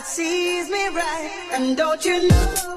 that sees me right, and don't you know?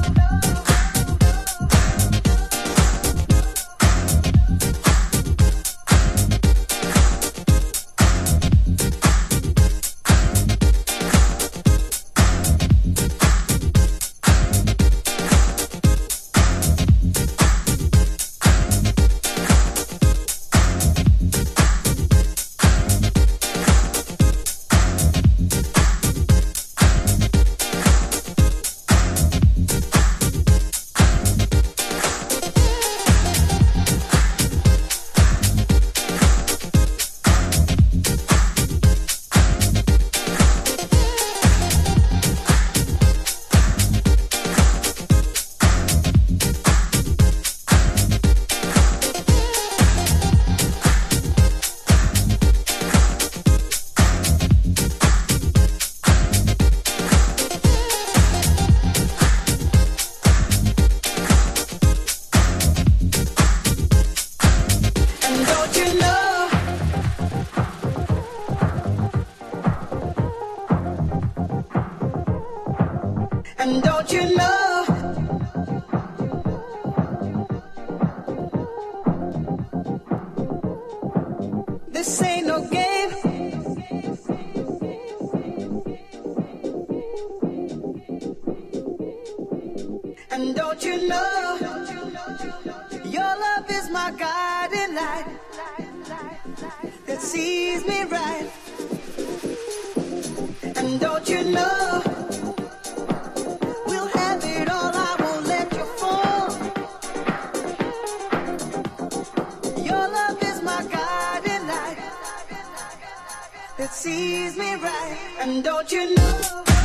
And don't you know, this ain't no game. And don't you know, your love is my guiding light that sees me right. And don't you know, that sees me right, and don't you know?